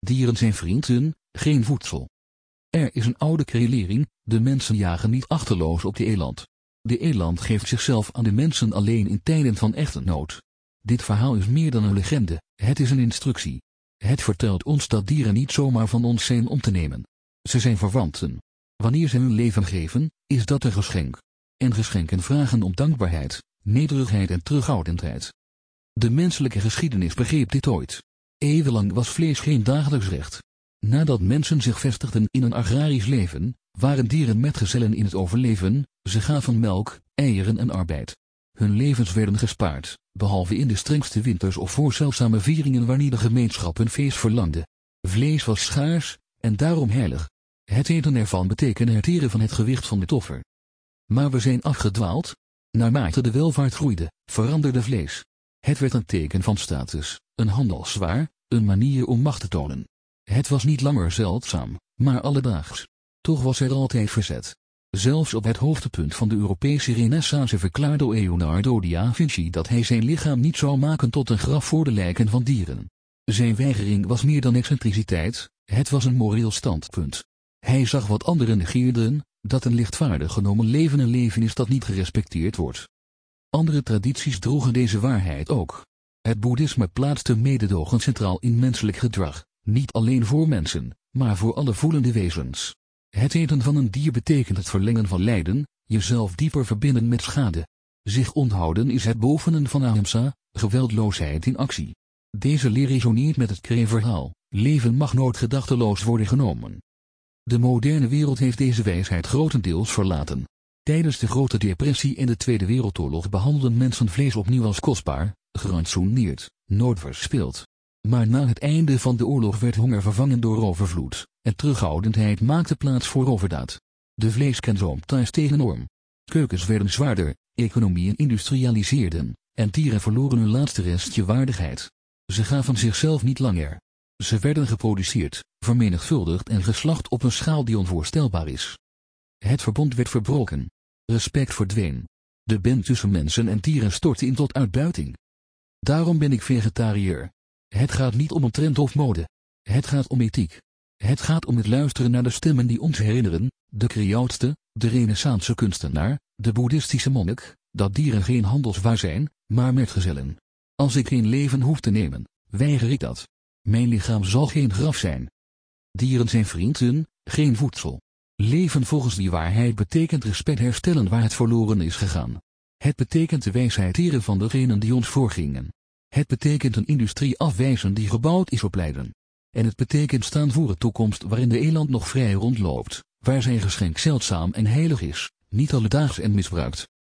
Dieren zijn vrienden, geen voedsel. Er is een oude creëling, de mensen jagen niet achterloos op de eland. De eland geeft zichzelf aan de mensen alleen in tijden van echte nood. Dit verhaal is meer dan een legende, het is een instructie. Het vertelt ons dat dieren niet zomaar van ons zijn om te nemen. Ze zijn verwanten. Wanneer ze hun leven geven, is dat een geschenk. En geschenken vragen om dankbaarheid, nederigheid en terughoudendheid. De menselijke geschiedenis begreep dit ooit. Eeuwenlang was vlees geen dagelijks recht. Nadat mensen zich vestigden in een agrarisch leven, waren dieren metgezellen in het overleven, ze gaven melk, eieren en arbeid. Hun levens werden gespaard, behalve in de strengste winters of voor zeldzame vieringen wanneer de gemeenschap een feest verlangde. Vlees was schaars, en daarom heilig. Het eten ervan betekende het eren van het gewicht van het offer. Maar we zijn afgedwaald. Naarmate de welvaart groeide, veranderde vlees. Het werd een teken van status, een handelswaar, een manier om macht te tonen. Het was niet langer zeldzaam, maar alledaags. Toch was er altijd verzet. Zelfs op het hoogtepunt van de Europese renaissance verklaarde Leonardo da Vinci dat hij zijn lichaam niet zou maken tot een graf voor de lijken van dieren. Zijn weigering was meer dan excentriciteit, het was een moreel standpunt. Hij zag wat anderen negeerden, dat een lichtvaardig genomen leven een leven is dat niet gerespecteerd wordt. Andere tradities droegen deze waarheid ook. Het boeddhisme plaatste mededogen centraal in menselijk gedrag, niet alleen voor mensen, maar voor alle voelende wezens. Het eten van een dier betekent het verlengen van lijden, jezelf dieper verbinden met schade. Zich onthouden is het beoefenen van ahimsa, geweldloosheid in actie. Deze leer resoneert met het Cree-verhaal, leven mag nooit gedachteloos worden genomen. De moderne wereld heeft deze wijsheid grotendeels verlaten. Tijdens de Grote Depressie en de Tweede Wereldoorlog behandelden mensen vlees opnieuw als kostbaar, gerantsoeneerd, nooit verspild. Maar na het einde van de oorlog werd honger vervangen door overvloed, en terughoudendheid maakte plaats voor overdaad. De vleesconsumptie steeg enorm. Keukens werden zwaarder, economieën industrialiseerden, en dieren verloren hun laatste restje waardigheid. Ze gaven zichzelf niet langer. Ze werden geproduceerd, vermenigvuldigd en geslacht op een schaal die onvoorstelbaar is. Het verbond werd verbroken. Respect verdween. De band tussen mensen en dieren stortte in tot uitbuiting. Daarom ben ik vegetariër. Het gaat niet om een trend of mode. Het gaat om ethiek. Het gaat om het luisteren naar de stemmen die ons herinneren, de Creootste, de renaissance kunstenaar, de boeddhistische monnik, dat dieren geen handelswaar zijn, maar metgezellen. Als ik geen leven hoef te nemen, weiger ik dat. Mijn lichaam zal geen graf zijn. Dieren zijn vrienden, geen voedsel. Leven volgens die waarheid betekent respect herstellen waar het verloren is gegaan. Het betekent de wijsheid eren van degenen die ons voorgingen. Het betekent een industrie afwijzen die gebouwd is op lijden. En het betekent staan voor een toekomst waarin de eland nog vrij rondloopt, waar zijn geschenk zeldzaam en heilig is, niet alledaags en misbruikt.